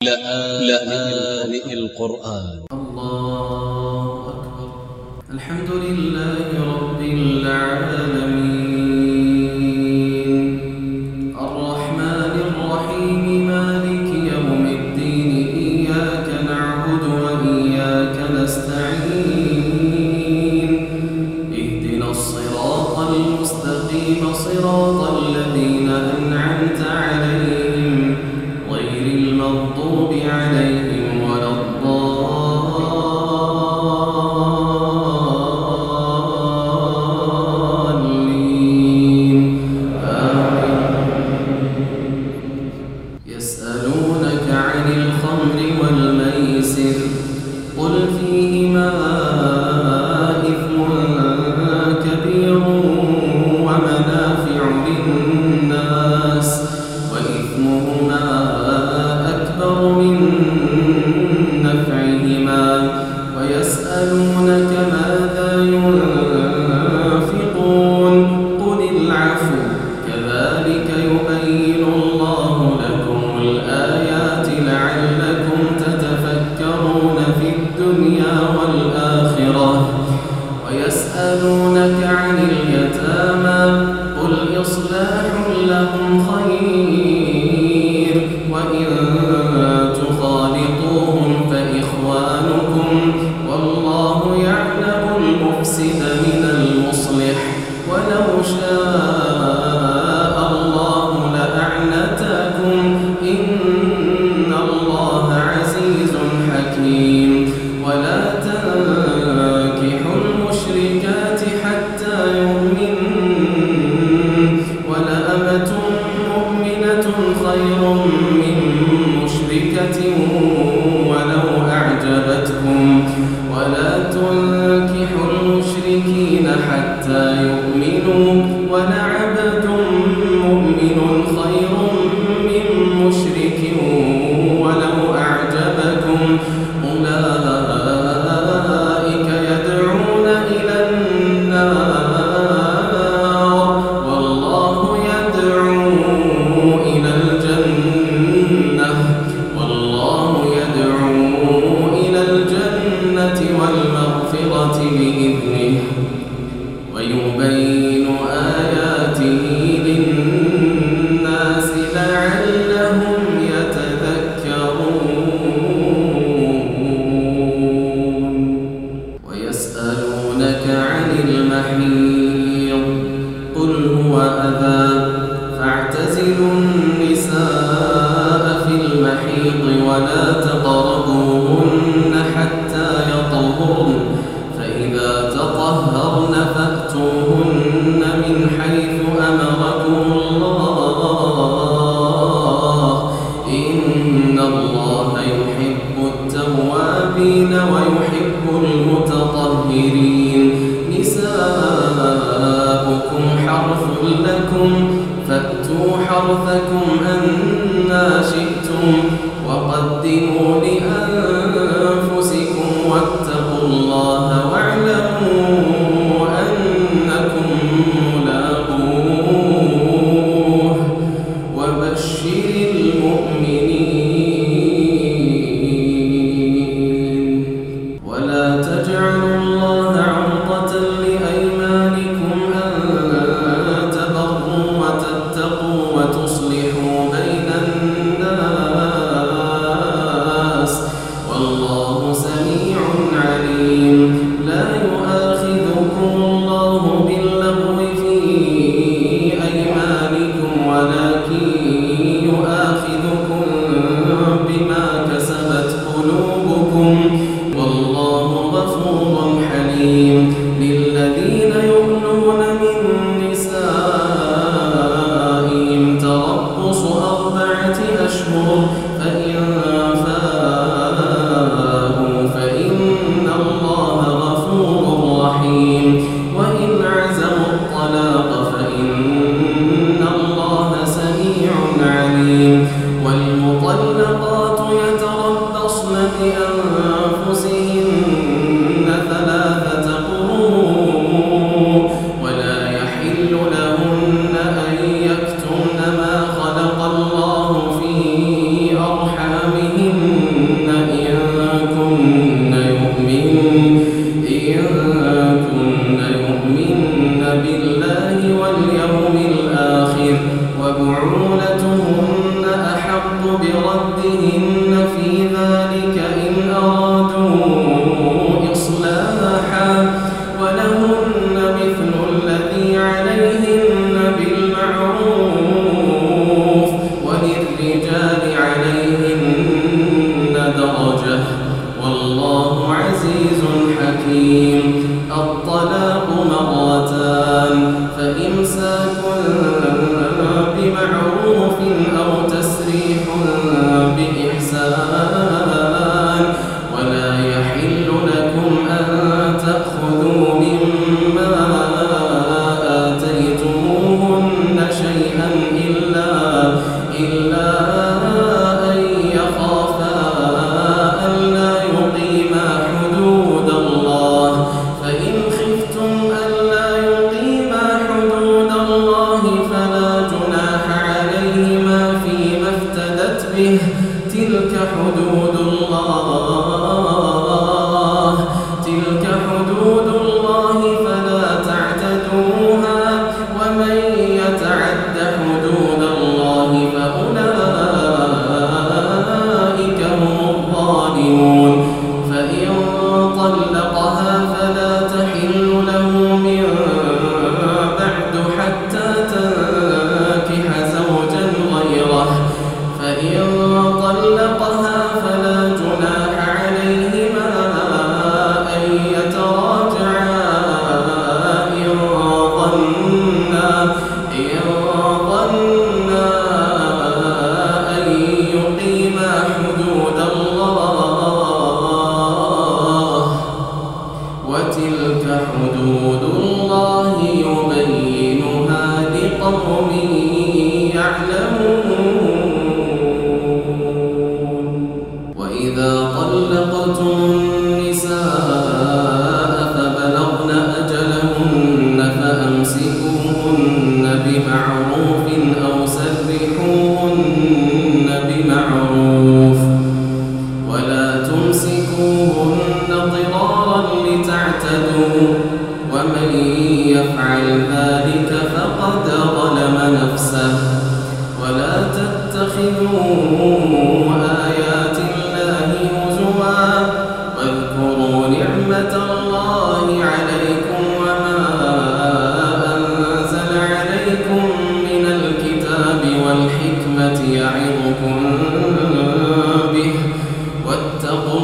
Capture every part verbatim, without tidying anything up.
لآن القرآن. الله أكبر. الحمد لله رب العالمين، الرحمن الرحيم، مالك يوم الدين، إياك نعبد وإياك نستعين، اهدنا الصراط المستقيم، صراط الذين أنعمت عليهم غير المغضوب عليهم ولا الضالين. يسألونك عن الخمر والميسر، قل فيهما إثم كبير ومنافع للناس وإثمهما أكبر من نفعهما، ويسألونك ماذا ينفقون، قل العفو، كذلك يبين الله لكم الآيات لعلكم تتفكرون في الدنيا والآخرة. ويسألونك عن اليتامى، قل إصلاح لهم خير، وإن تخالطوهم فإخوانكم، والله يعلم المفسد من المصلح، ولو شاء الله لأعنتكم، إن الله عزيز حكيم. ولا تنكحوا المشركات حتى يؤمنن، ولأمة مؤمنة خير من مشركة ولو أعجبتكم. ولا تنكحوا المشركين حتى يؤمنوا، ولعبد مؤمن خير من مشرك ولو أعجبكم. أولئك يدعون إلى النار، والله يدعو إلى الجنة، والله يدعو إلى الجنة والمغفرة بإذنه، ويبين آياته للناس لعلهم يتذكرون. ويسألونك عن المحيض، قل هو أذى، فاعتزلوا النساء في المحيض ولا تقربوهن حتى يطهرن، فإذا تطهرن فأتوهن من حيث أمركم الله، إن الله يحب التوابين ويحب المتطهرين. نساؤكم حرث لكم، فأتوا حرثكم أنى شئتم، وقدموا لأنفسكم واتقوا الله واعلموا أنكم ملاقوه، وبشر المؤمنين. ولا تجعلوا الله عرضة لأيمانكم أن تبروا وتتقوا وتصلحوا بين الناس، عليهن في ذلك إن أرادوا إصلاحا ولهن مثل الذي عليهن بالمعروف وللرجال عليهن درجة والله عزيز حكيم. الطلاق مرتان فإمساك بمعروف أو تسريح بإحسان ولا يحل لكم أن تأخذوا مما آتيتموهن شيئا إلا إلا أن يخافا ألا يقيما حدود الله فإن خفتم ألا يقيما حدود الله فلا جناح عليهما فيما افتدت به تلك حدود الله تلك حدود الله فلا تعتدوها ومن يتعد حدود الله فأولئك هم الظالمون. فإن طلقها فلا تحل له من بعد حتى تنكح زوجا غيره فإن طلقها فلا جناح عليهما أن يتراجعا إن ظنا إن ظنا أن يقيما حدود الله وتلك حدود الله يبينها لقوم يعلمون. وإذا طلقتم النساء فبلغن أجلهن فأمسكوهن بمعروف أو سرحوهن بمعروف ولا تمسكوهن ضرارا لتعتدوا ومن يفعل ذلك فقد ظلم نفسه. ولا تتخذوا آيات الله هزوا واذكروا نعمة الله عليكم وما أنزل عليكم من الكتاب والحكمة يعظكم به واتقوا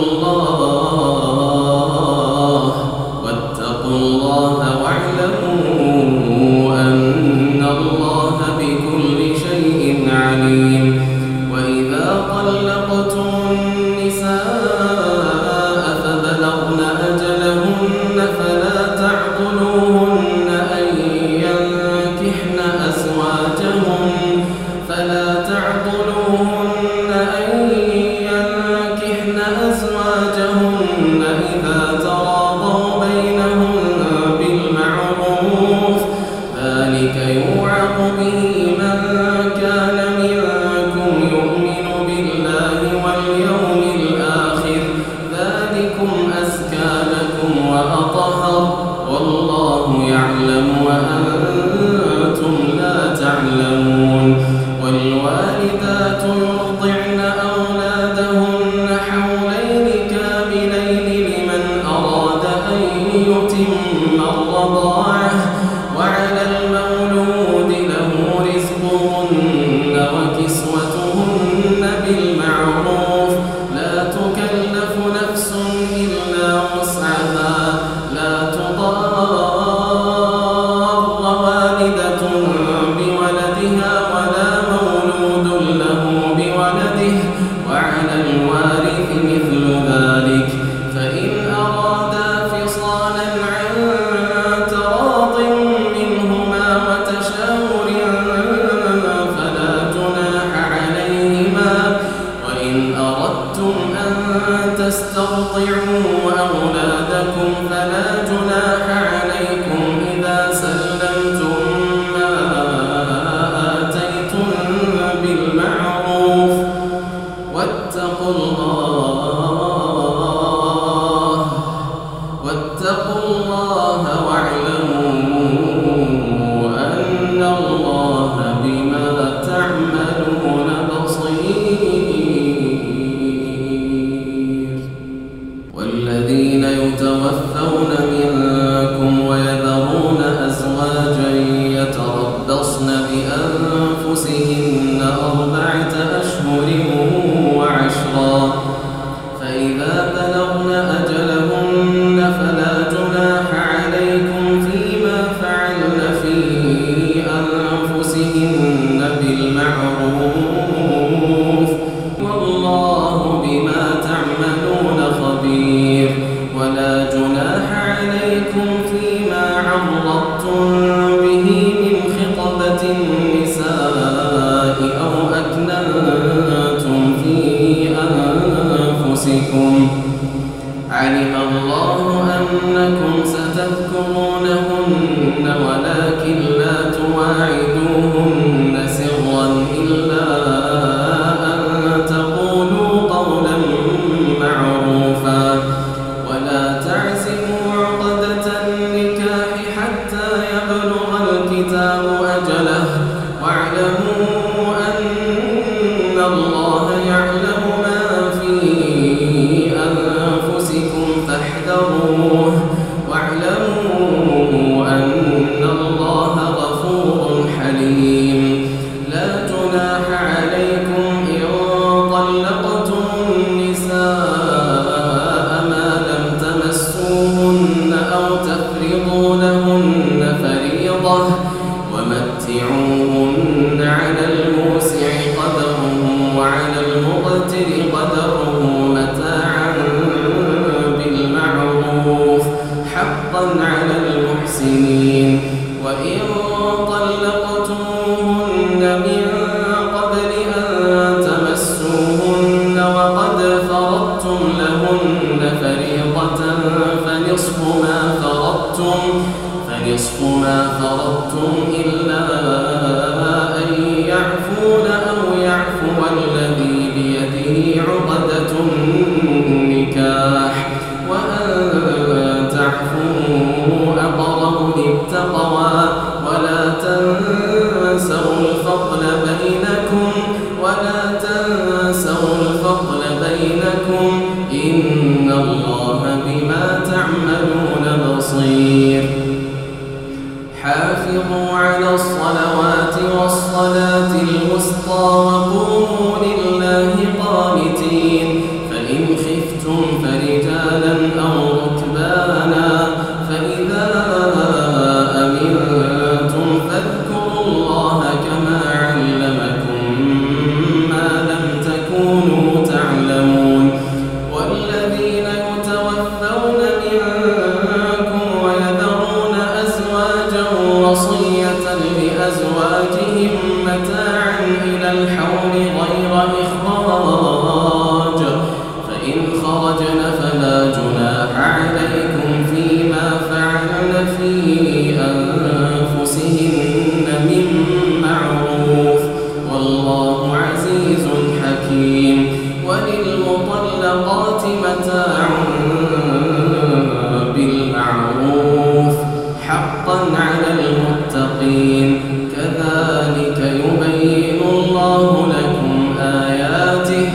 الله واتقوا الله واعلموا أن الله بكل شيء عليم. وإذا طلقتم النساء فبلغن أجلهن فلا تعضلوهن أن ينكحن أزواجهن فلا تعضلوهن أن ينكحن أزواجهن إذا تراضوا بينهم بالمعروف ذلك يوعظ به من كان منكم يؤمن بالله واليوم الآخر ذلكم أزكى لكم وأطهر والله يعلم وأنتم لا تعلمون. والوالدات يرضعن أولادهن حولين كاملين لمن أراد أن يتم الرضاعة وعلى المولود له رزقهن وكسوتهن بالمعروف لا تكلف نفس إلا وسعها لا تضار والدة بولدها ولا مولود له بولده وعلى الوارث مثل ذلك فإن أرادا فصالا عن تراض منهما وتشاور فلا جناح عليهما. وإن أردتم أن تسترضعوا أولادكم فلا جناح عليكم إذا سلمتم ما آتيتم بالمعروف واتقوا الله واتقوا الله واعلموا أن الله بما تعملون بصير. أنفسكم علم الله أنكم ستذكرونهن ولكن لا تواعدوهن سرا إلا أن تقولوا قولا معروفا ولا تعزموا عقدة النكاح حتى يبلغ الكتاب أجله واعلموا أن الله يعلم ما في أنفسكم فاحذروه واعلموا أن الله غفور حليم لا جناح عليكم إن طلقتم النساء ما لم تمسوهن أو تفرضوا لهن فريضة ومتعوهن على الموسع قدره وعلى المقتر قدره متاعا بالمعروف حقا على المحسنين وإن طلقتموهن من قبل أن تمسوهن وقد فرضتم لهن فريضة فنصف ما فرضتم فنصف ما فرضتم إلا أن يعفون أو يعفو الذي بيده عقدة النكاح وأن تعفوا أقرب للتقوى ولا تنسوا الفضل بينكم ولا تنسوا الفضل بينكم إن الله بما تعملون بصير حافظوا على الصلوات والصلاة الوسطى وقوموا لله قانتين فإن خفتم فرجالا أو ركبانا فإذا أمنتم فاذكروا الله كما علمكم ما لم تكونوا تعلمون والذين يتوفون منكم ويذرون أزواجا وصية لأزواجهم متاعا إلى الحول غير إخراج فإن خرجن فلا جناح عليكم فيما فعلن في أنفسهن من معروف والله عزيز حكيم وللمطلقات متاع بالمعروف حقا على المتقين كذلك يبين الله لكم آياته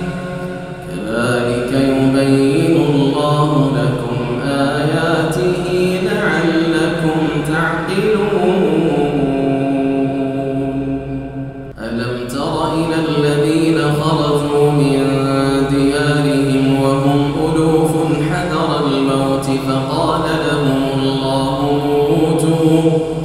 كذلك يبين الله لكم آياته لعلكم تعقلون ألم تر إلى الذين خرجوا من ديارهم وهم ألوف حذر الموت فقال لهم الله موتوا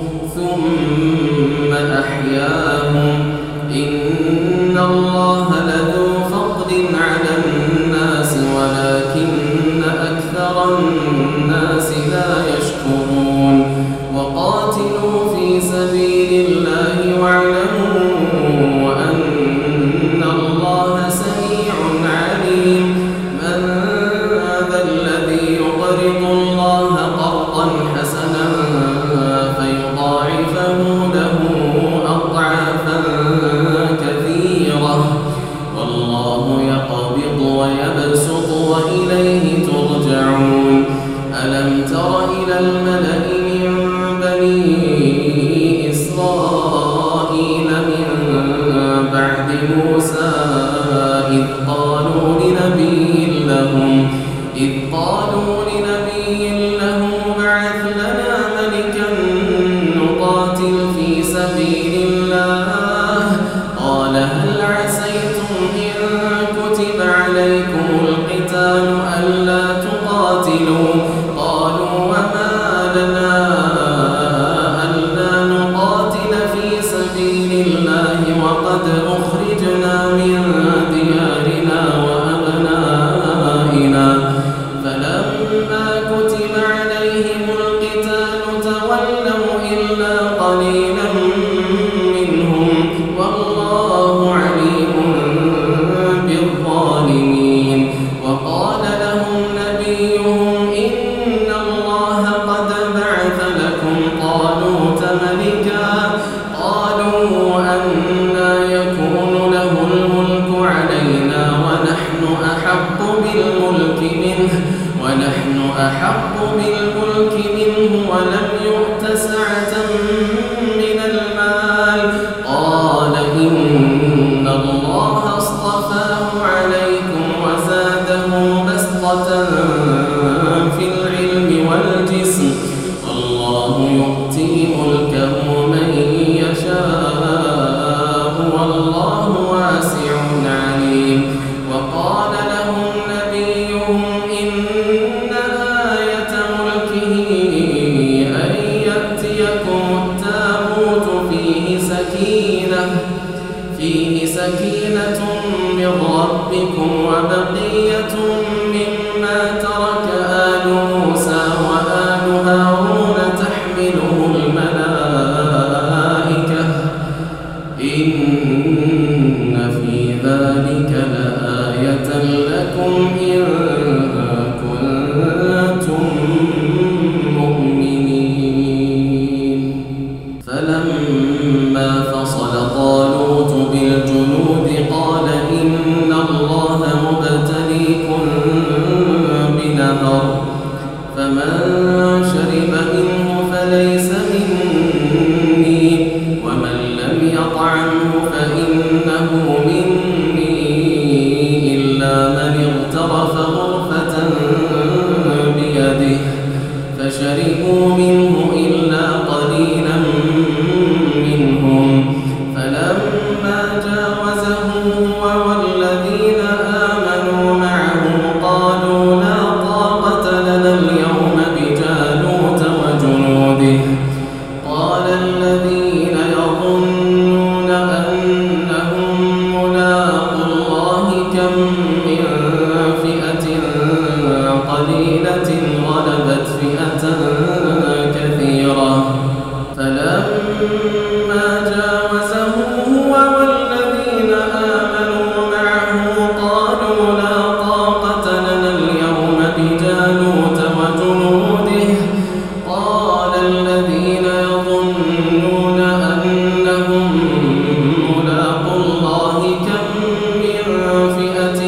ثم أحياهم إن الله لذو فضل على الناس ولكن أكثر الناس لا يشكرون وقاتلوا في سبيل الله واعلموا أن الله سميع عليم من ذا الذي يقرض الله قرضا حسنا فيضاعفه له أضعافا كثيرة والله يقبض ويبسط وإليه ترجعون ألم تر إلى الملأ من بني إسرائيل من بعد موسى إذ قالوا لنبي لهم إذ قالوا لنبي له بعث لنا ملكا نقاتل في سبيل الله قال هل عسيتم إن كتب عليكم القتال ألا لكم إن كنتم مؤمنين. فلما فصل طالوت بالجنود قال إن الله مبتليكم بنهر فمن شرب منه فليس مني ومن لم يطعمه فإنه مني إلا من اغترف غرفة بيده فشربوا منه إلا قليلا منهم. فلما جاوزه هو والذين آمنوا معه قالوا لا طاقة لنا اليوم بجالوت وجنوده. قال الذين يظنون أنهم ملاقو الله كم من فئة قليلة غلبت فئة كثيرة. فلما جاوزه هو والذين آمنوا معه قالوا لا طاقة لنا اليوم بجالوت وجنوده. قال الذين يظنون أنهم ملاقو الله كم من فئة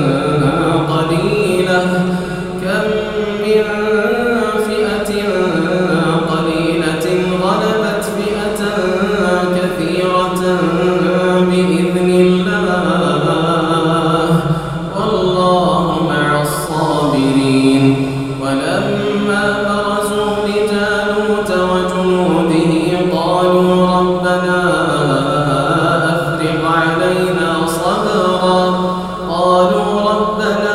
قليلة كم من فئة قليلة غلبت فئة كثيرة بإذن الله والله مع الصابرين. ولما برزوا لجالوت وجنوده قالوا ربنا أفرغ علينا صبرا قالوا ربنا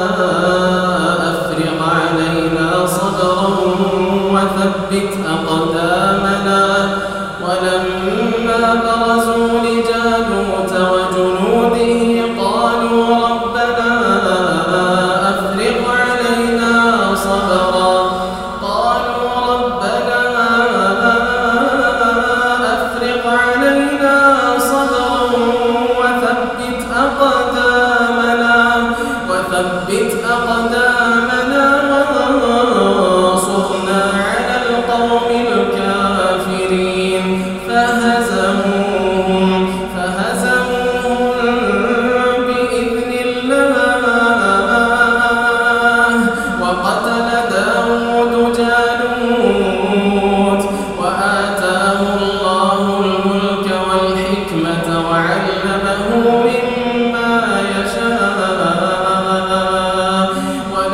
أفرغ علينا صبرا وثبت أقدامنا. ولما برزوا لجالوت وجنوده قالوا ربنا أفرغ علينا صبرا قالوا ربنا أفرغ علينا صبرا وثبت أقدامنا وثبت أقدامنا وانصرنا على القوم الكافرين. فهزموهم فهزموهم بإذن الله وقتل داود جالوت وآتاه الله الملك والحكمة وعلمه مما يشاء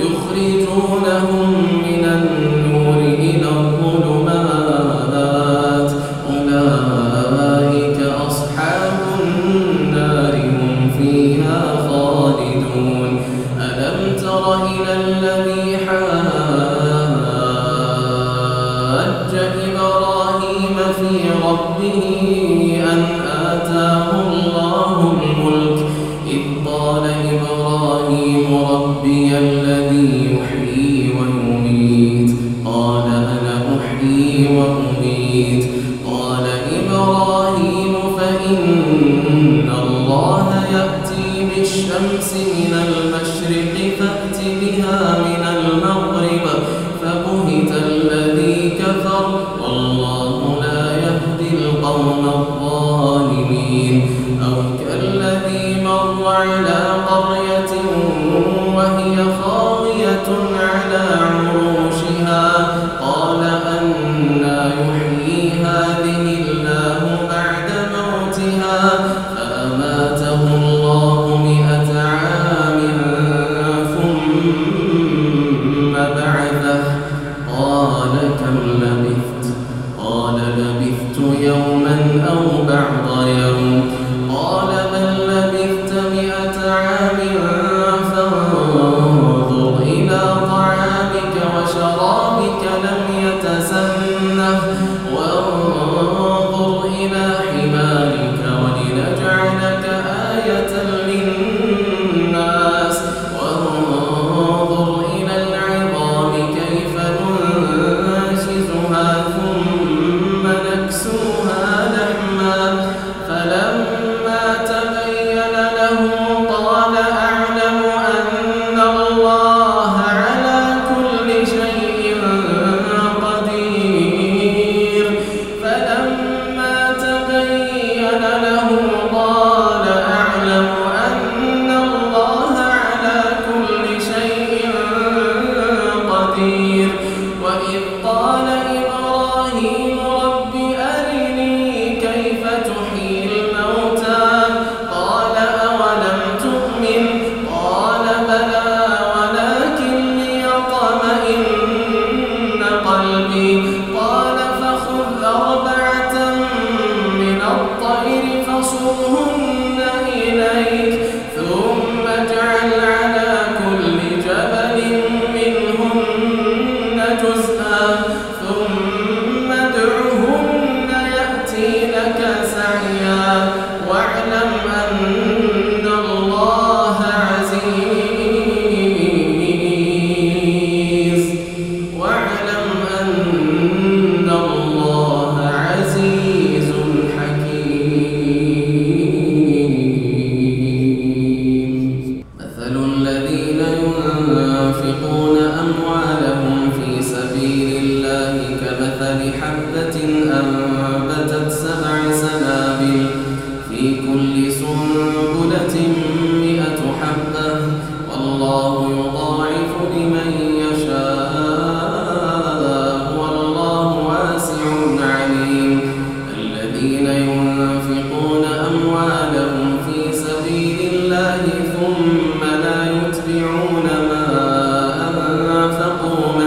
يخرجونهم من النور إلى الظلمات أولئك أصحاب النار هم فيها خالدون ألم تر إلى الذي حاج إبراهيم في ربه أن آتاه الله الملك إذ قال إبراهيم ربي الذي يحيي ويميت قال أنا أحيي وأميت قال إبراهيم فإن الله يأتي بالشمس من المشرق فأت بها من المغرب فبهت الذي كفر والله لا يهدي القوم الظالمين أو كالذي مر على قرية وهي خاوية على عروشها قال أنى يحيي هذه الله بعد موتها فأماته الله مئة عام ثم بعثه قال كم لبثت قال لبثت يوما أو بعض يوم قال بل لبثت مئة عام فانظر إلى طعامك وشرابك لم يتسنه وانظر إلى حمارك ولنجعلك آية للناس وانظر إلى العظام كيف ننشزها ثم نكسوها لحما فلما تبين له قال أعلم أن الله على كل شيء قدير فلما تبين له قال أعلم أن الله على كل شيء قدير وإذ قال إبراهيم رب أرني كيف تحيي الموتى قال أولم تؤمن قال بلى ولكن ليطمئن قلبي قال فخذ أربعة من الطير فصرهن إليك ثم اجعل على كل جبل منهن جزءا ثم ادعهن يأتينك سعيا واعلم أن الله عزيز واعلم أن الله عزيز حكيم مثل الذين ينفقون أموالهم في سبيل الله كمثل حبة أنبتت سبع سنابل في كل سنبلة مئة حبة والله يضاعف لمن يشاء والله واسع عليم الذين ينفقون أموالهم في سبيل الله ثم لا يتبعون ما أنفقوا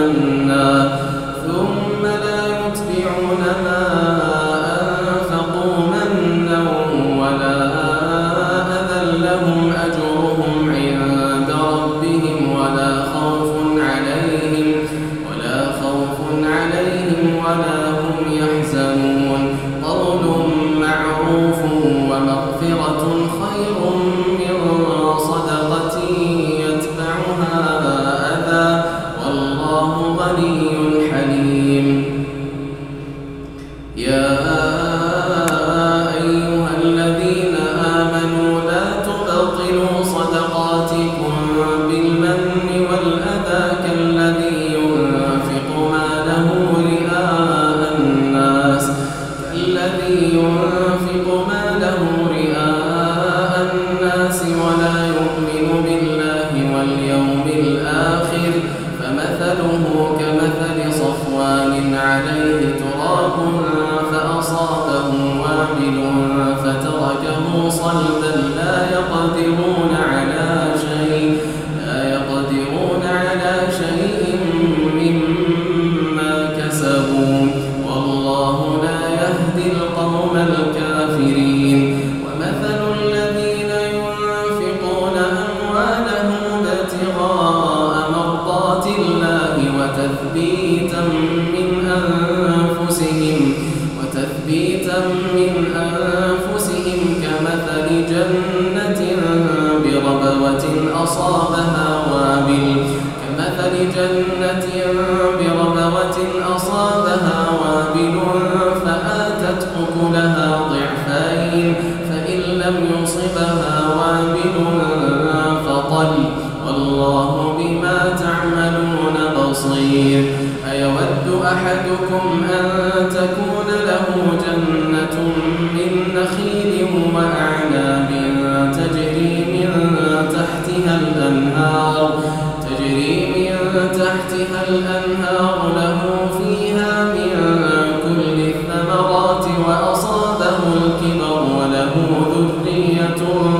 ثمرات الله وتثبيتا من أنفسهم وتثبيتا من أنفسهم كمثل جنة بربوة أصابها وابل كمثل جنة بربوة أصابها وابل فآتت أكلها ضعفين فإن لم يصبها وابل فطل والله بما تعملون بصير. أيود أحدكم أن تكون له جنة من نخيل وأعناب تجري من تحتها الأنهار تجري من تحتها الأنهار له فيها من كل الثمرات وأصابه الكبر وله ذرية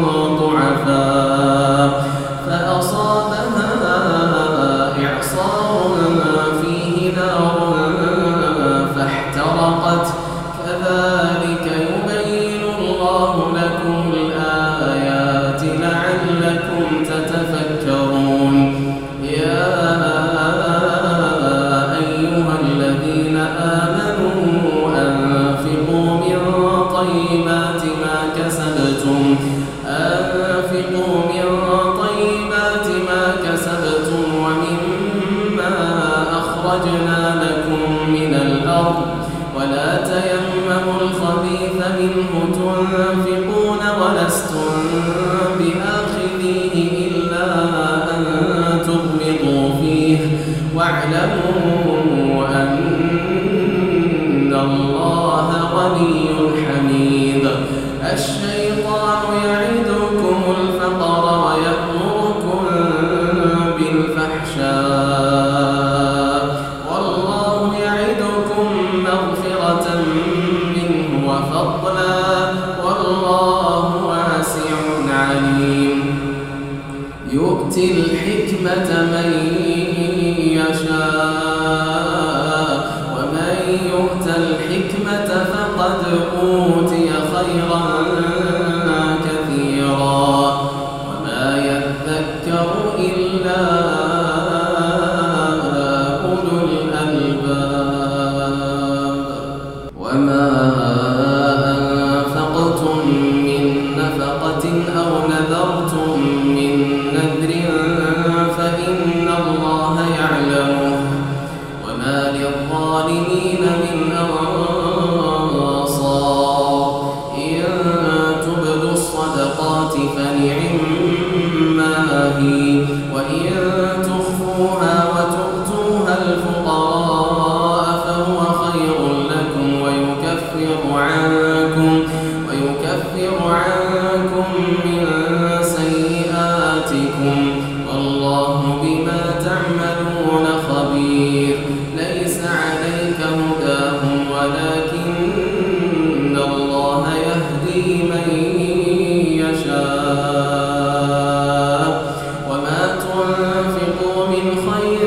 ضعفاء فأصابها إعصار فيه نار فاحترقت كذلك يبين الله لكم الآيات لعلكم تتفكرون. يا أيها الذين آمنوا أنفقوا من طيبات ما كسبتم أنفقوا من طيبات ما كسبتم ومما أخرجنا لكم من الأرض ولا تيمموا الخبيث منه تنفقون ولستم بآخذيه إلا أن تغمضوا فيه واعلموا أن الله غني حميد. الشيطان يعدكم الفقر ويأمركم بالفحشاء والله يعدكم مغفرة منه وفضلا والله واسع عليم. يؤتي الحكمة من يشاء ومن يؤت الحكمة فقد أوتي خيرا كثيرا وما يذكر إلا أولو الألباب. وما أنفقتم من نفقة أو نذرتم من نذر فإن الله يعلمه وما للظالمين من أنصار. إن تبدوا الصدقات فنعما هي وإن تخفوها وتؤتوها الفقراء فهو خير لكم ويكفر عنكم ويكفر عنكم من سيئاتكم والله بما تعملون خبير. ليس عليك هداهم ولكن الله يهدي من يشاء وما تنفقوا من خير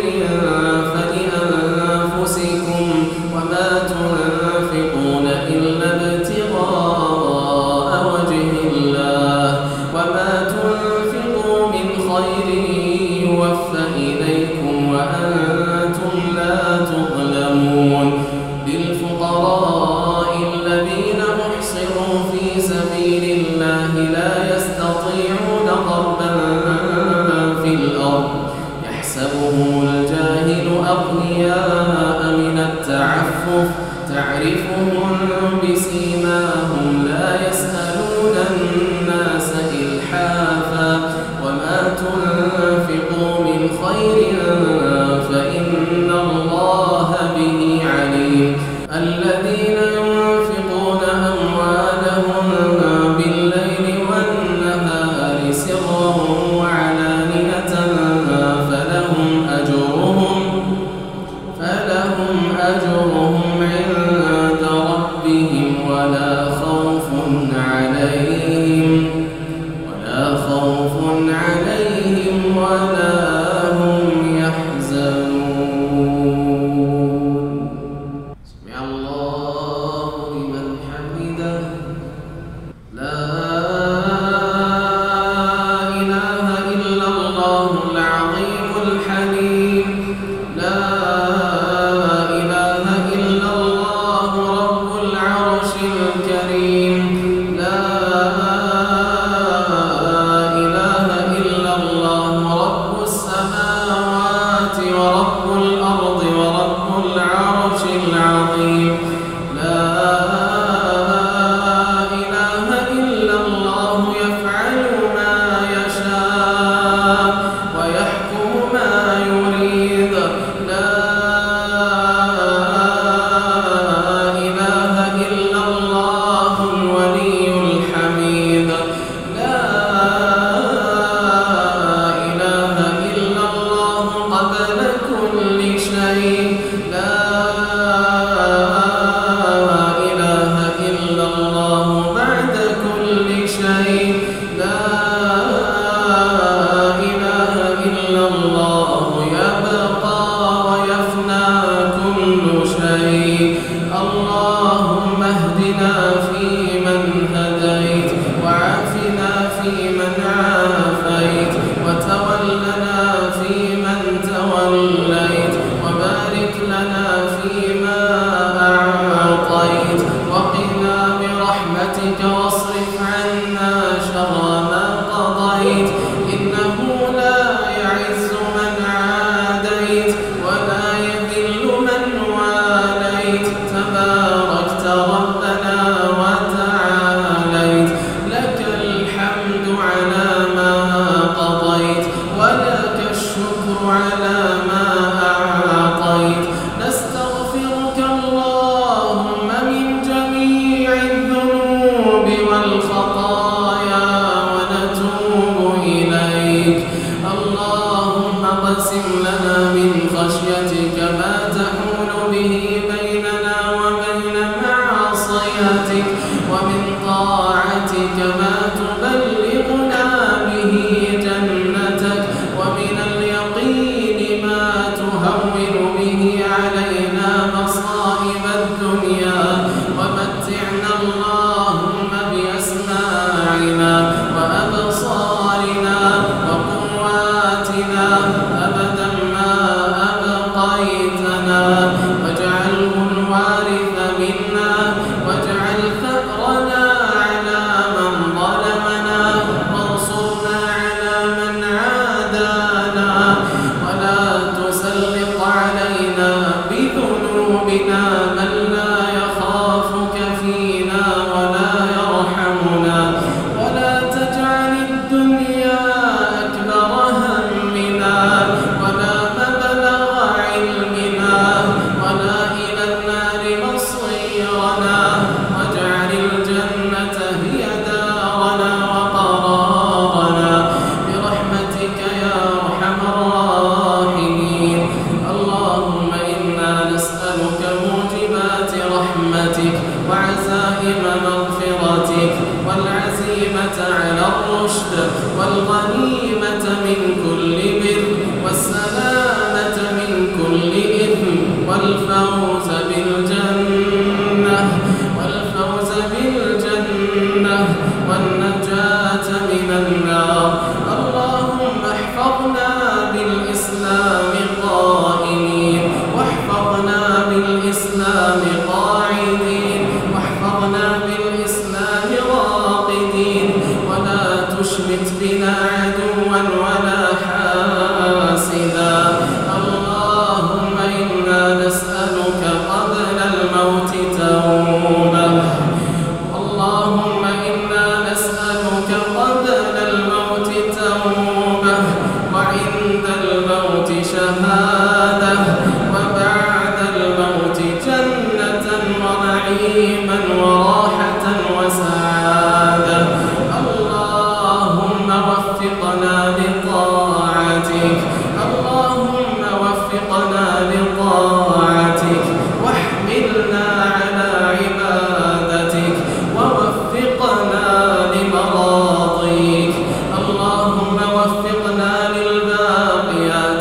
فلأنفسكم وما تنفقون إلا ابتغاء وجه الله وما تنفقوا من خير يوفى إليكم وأنتم لا تظلمون. للفقراء الذين أحصروا في سبيل الله لا يستطيعون ضربا في الأرض يحسبهم الجاهل أغنياء من التعفف تعرفهم بسيماهم لا يسألون الناس إلحافا وما تنفقوا من خير فإن الله به عليم. الذين ينفقون أموالهم بالليل والنهار سرا وعلانية فلهم أجرهم فلهم أجرهم عند ربهم ولا خوف عليهم ولا خوف عليهم ولا هم يحزنون. أعطيت نستغفرك اللهم من جميع الذنوب والخطايا ونتوب إليك. اللهم اقسم لنا من خشيتك ما تحول به بيننا وبين معصيتك، ومن طاعتك ما تبلغنا به جنتك، ومن اليقين ما تهون به علينا مصائب الدنيا، ومتعنا اللهم بأسماعنا وأبصارنا وقواتنا أبدا ما أبقيتنا، واجعله الوارث منا، واجعل ثأرنا على من ظلمنا، وانصرنا على من عادانا، ولا تسلط علينا بذنوبنا من لا يخافك فينا ولا يرحمنا، ولا تجعل الدنيا أكبر همنا ولا مبلغ علمنا ولا إلى النار مصيرنا، واجعل الجنة هي دارنا وقرارنا برحمتك يا أرحم الراحمين. اللهم إنا نسألك موجبات رحمتك وعزائم مغفرتك والعزيمة على الرشد والغنيمة من كل بر والسلامة من كل إثم والفوز بالجنة والفوز بالجنة والنجاة من النار. اللهم احفظنا بالإسلام قائمين، واحفظنا بالإسلام قاعدين، واحفظنا بالإسلام راقدين، ولا تشمت بنا عدوا ولا حاسدا. اللهم إنا نسألك قبل الموت توبة، اللهم إنا نسألك قبل الموت توبة، وعند الموت شهادة، وبعد الموت جنة ونعيما وراحة وسعادة. اللهم وفقنا لطاعتك، اللهم وفقنا لطاعتك، واحملنا على عبادتك، ووفقنا لمراضيك. اللهم وفقنا للباقيات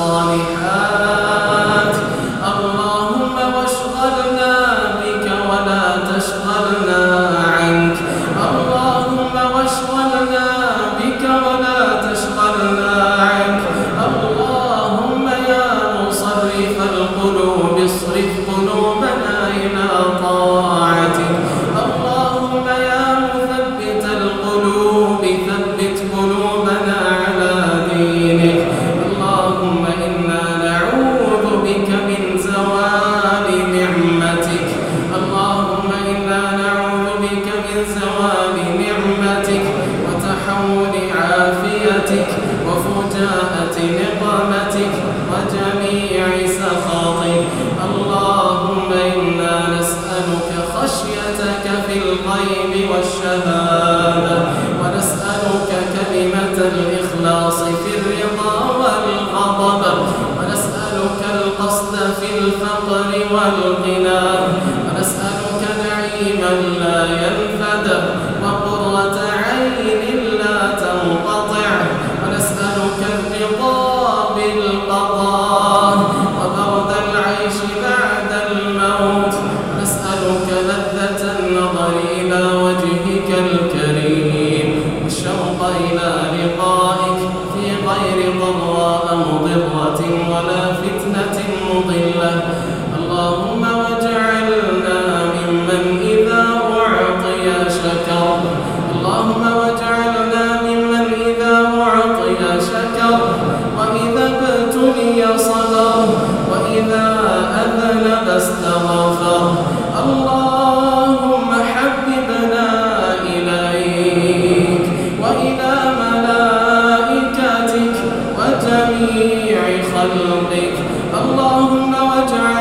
الصالحات. اللهم واشغلنا بك ولا تشغلنا عنك. اللهم واشغلنا بك ولا تشغلنا عنك. اللهم يا مصرف القلوب اصرف قلوبنا إلى طاعتك. اللهم يا مثبت القلوب ثبت قلوبنا على دينك. اللهم إنا نعوذ بك من زوال نعمتك. اللهم إنا نعوذ بك من زوال نعمتك وتحول عافيتك وفجاءة نقمتك وجميع سخطك. اللهم إنا نسألك خشيتك في الغيب والشهادة، ونسألك كلمة الإخلاص في الرضا والغضب، ونسألك القصد في الفقر والغنى، ونسألك نعيما لا ينفد وقرة عين لا تنقطع، ونسألك الرضا بالقضاء وبرد العيش بعد الموت، ونسألك لذة النظر إلى وجهك الكريم والشوق إلى لقائك في غير ضراء مضرة ولا فتنة مضلة. اللهم واجعلنا ممن إذا أعطي شكر. اللهم واجعلنا ممن إذا أعطي شكر، وإذا ابتلي صبر، وإذا أذنب استغفر. اللهم حببنا إليك وإلى ملائكتك وجميع خلقك اللهم واجعل